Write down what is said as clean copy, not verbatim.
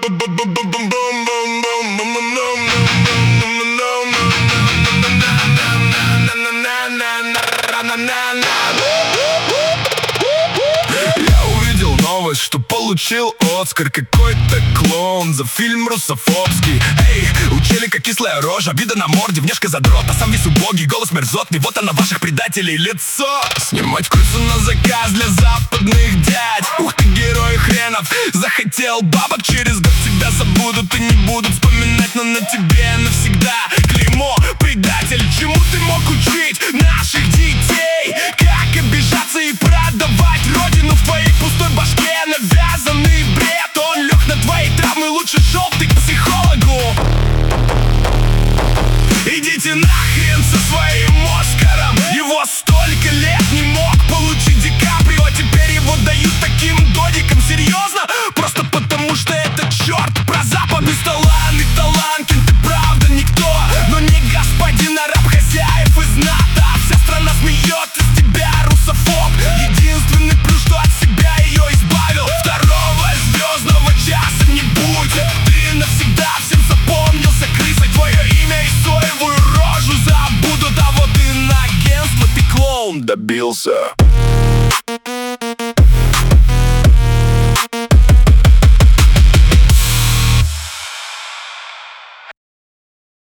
Я увидел новость, что получил Оскар какой-то клоун за фильм русофобский. Эй, у челика кислая рожа, вида на морде, внешка задрота, сам весь убогий, голос мерзотный, вот она ваших предателей лицо. Снимать крысу на заказ для западных дядь. Ух ты, герой хренов, захотел бабок, через год тебя забудут и не будут вспоминать, но на тебе навсегда клеймо предатель. Чему ты мог учить наших детей? Как обижаться и продавать родину в твоей пустой башке? Навязанный бред, он лег на твои травмы, лучше желтый к психологу. Идите нахрен со своим Оскаром. Его столько лет не мог получить Ди Каприо, теперь его дают таким додикам. Серьезно? Просто потому что это черт про Запад. Бесталанный, талантлен, ты правда никто, но не господин, а раб хозяев из НАТО. Вся страна смеет из тебя, русофоб. Единственный плюс, что от себя ее избавил. Второго звездного часа не будет. Ты навсегда всем запомнился крысой. Твое имя и соевую рожу забудут, а вот и на агентство ты клоун добился.